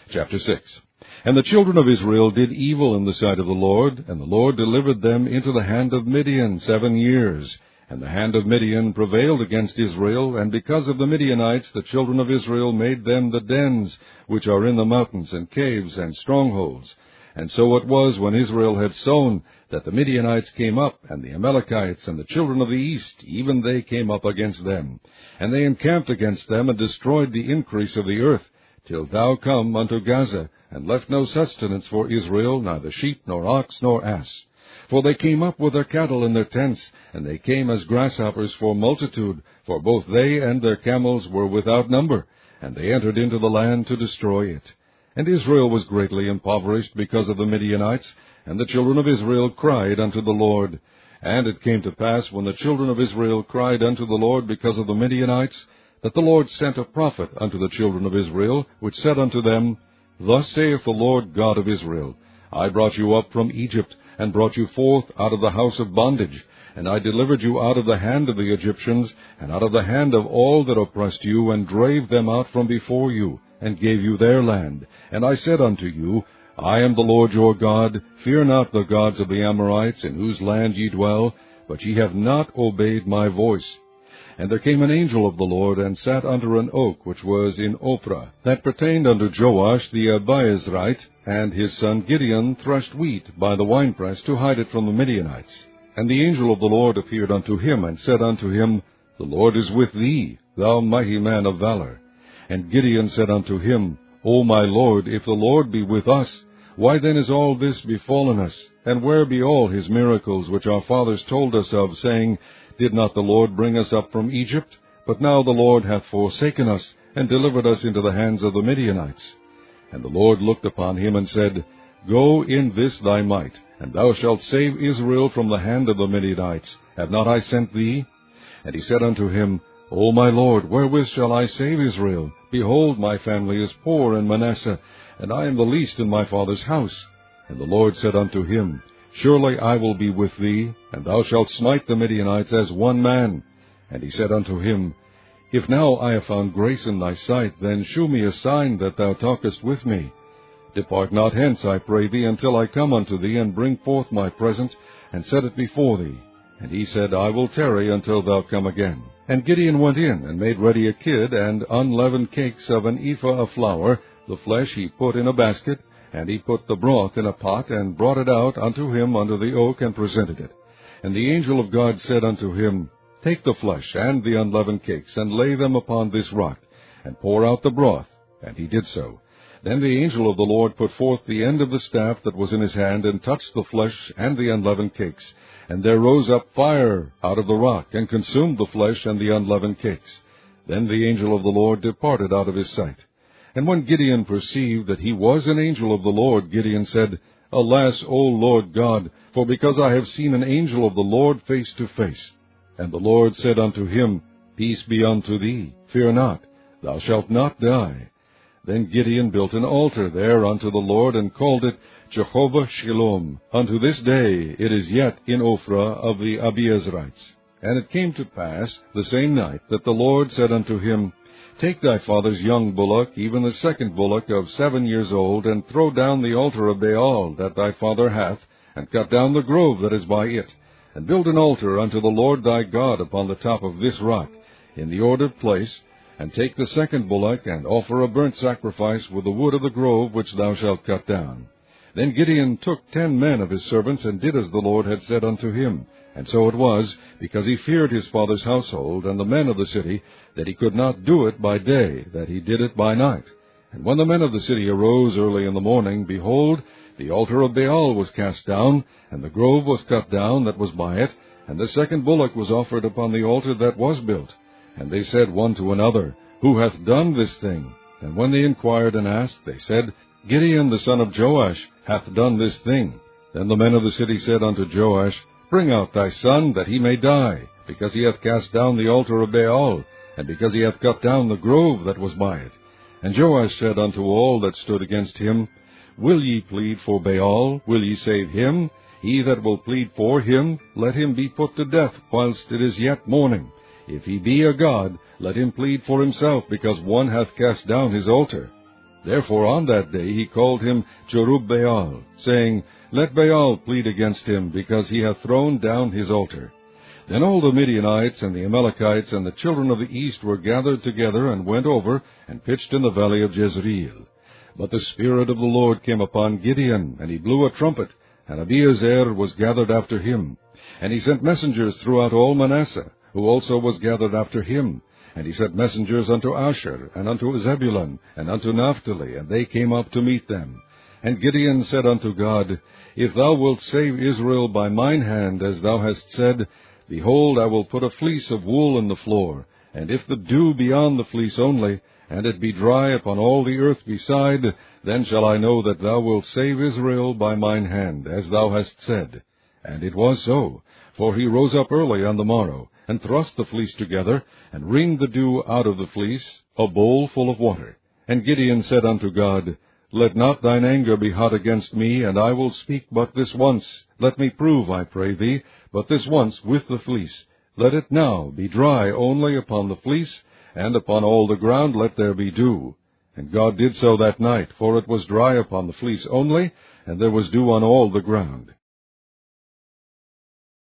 Chapter 6. And the children of Israel did evil in the sight of the Lord, and the Lord delivered them into the hand of Midian 7 years. And the hand of Midian prevailed against Israel, and because of the Midianites the children of Israel made them the dens, which are in the mountains, and caves, and strongholds. And so it was, when Israel had sown, that the Midianites came up, and the Amalekites, and the children of the east, even they came up against them. And they encamped against them, and destroyed the increase of the earth, till thou come unto Gaza, and left no sustenance for Israel, neither sheep, nor ox, nor ass. For they came up with their cattle in their tents, and they came as grasshoppers for multitude, for both they and their camels were without number, and they entered into the land to destroy it. And Israel was greatly impoverished because of the Midianites, and the children of Israel cried unto the Lord. And it came to pass, when the children of Israel cried unto the Lord because of the Midianites, that the Lord sent a prophet unto the children of Israel, which said unto them, Thus saith the Lord God of Israel, I brought you up from Egypt, and brought you forth out of the house of bondage, and I delivered you out of the hand of the Egyptians, and out of the hand of all that oppressed you, and drave them out from before you, and gave you their land. And I said unto you, I am the Lord your God. Fear not the gods of the Amorites, in whose land ye dwell, but ye have not obeyed my voice. And there came an angel of the Lord, and sat under an oak which was in Ophrah, that pertained unto Joash the Abiezrite, and his son Gideon threshed wheat by the winepress to hide it from the Midianites. And the angel of the Lord appeared unto him, and said unto him, The Lord is with thee, thou mighty man of valor. And Gideon said unto him, O my Lord, if the Lord be with us, why then is all this befallen us? And where be all his miracles which our fathers told us of, saying, Did not the Lord bring us up from Egypt? But now the Lord hath forsaken us, and delivered us into the hands of the Midianites. And the Lord looked upon him, and said, Go in this thy might, and thou shalt save Israel from the hand of the Midianites. Have not I sent thee? And he said unto him, O my Lord, wherewith shall I save Israel? Behold, my family is poor in Manasseh, and I am the least in my father's house. And the Lord said unto him, Surely I will be with thee, and thou shalt smite the Midianites as one man. And he said unto him, If now I have found grace in thy sight, then shew me a sign that thou talkest with me. Depart not hence, I pray thee, until I come unto thee, and bring forth my present, and set it before thee. And he said, I will tarry until thou come again. And Gideon went in, and made ready a kid, and unleavened cakes of an ephah of flour. The flesh he put in a basket, and he put the broth in a pot, and brought it out unto him under the oak, and presented it. And the angel of God said unto him, Take the flesh and the unleavened cakes, and lay them upon this rock, and pour out the broth. And he did so. Then the angel of the Lord put forth the end of the staff that was in his hand, and touched the flesh and the unleavened cakes. And there rose up fire out of the rock, and consumed the flesh and the unleavened cakes. Then the angel of the Lord departed out of his sight. And when Gideon perceived that he was an angel of the Lord, Gideon said, Alas, O Lord God, for because I have seen an angel of the Lord face to face. And the Lord said unto him, Peace be unto thee, fear not, thou shalt not die. Then Gideon built an altar there unto the Lord, and called it Jehovah Shalom. Unto this day it is yet in Ophrah of the Abiezrites. And it came to pass the same night that the Lord said unto him, Take thy father's young bullock, even the second bullock of 7 years old, and throw down the altar of Baal that thy father hath, and cut down the grove that is by it, and build an altar unto the Lord thy God upon the top of this rock, in the ordered place, and take the second bullock, and offer a burnt sacrifice with the wood of the grove which thou shalt cut down. Then Gideon took 10 men of his servants, and did as the Lord had said unto him. And so it was, because he feared his father's household and the men of the city, that he could not do it by day, that he did it by night. And when the men of the city arose early in the morning, behold, the altar of Baal was cast down, and the grove was cut down that was by it, and the second bullock was offered upon the altar that was built. And they said one to another, Who hath done this thing? And when they inquired and asked, they said, Gideon the son of Joash hath done this thing. Then the men of the city said unto Joash, Bring out thy son, that he may die, because he hath cast down the altar of Baal, and because he hath cut down the grove that was by it. And Joash said unto all that stood against him, Will ye plead for Baal? Will ye save him? He that will plead for him, let him be put to death whilst it is yet morning. If he be a god, let him plead for himself, because one hath cast down his altar. Therefore on that day he called him Jerubbaal, saying, Let Baal plead against him, because he hath thrown down his altar. Then all the Midianites and the Amalekites and the children of the east were gathered together, and went over, and pitched in the valley of Jezreel. But the Spirit of the Lord came upon Gideon, and he blew a trumpet, and Abiezer was gathered after him. And he sent messengers throughout all Manasseh, who also was gathered after him. And he sent messengers unto Asher, and unto Zebulun, and unto Naphtali, and they came up to meet them. And Gideon said unto God, If thou wilt save Israel by mine hand, as thou hast said, behold, I will put a fleece of wool in the floor, and if the dew be on the fleece only, and it be dry upon all the earth beside, then shall I know that thou wilt save Israel by mine hand, as thou hast said. And it was so, for he rose up early on the morrow, and thrust the fleece together, and wringed the dew out of the fleece, a bowl full of water. And Gideon said unto God, Let not thine anger be hot against me, and I will speak but this once. Let me prove, I pray thee, but this once with the fleece. Let it now be dry only upon the fleece, and upon all the ground let there be dew. And God did so that night, for it was dry upon the fleece only, and there was dew on all the ground.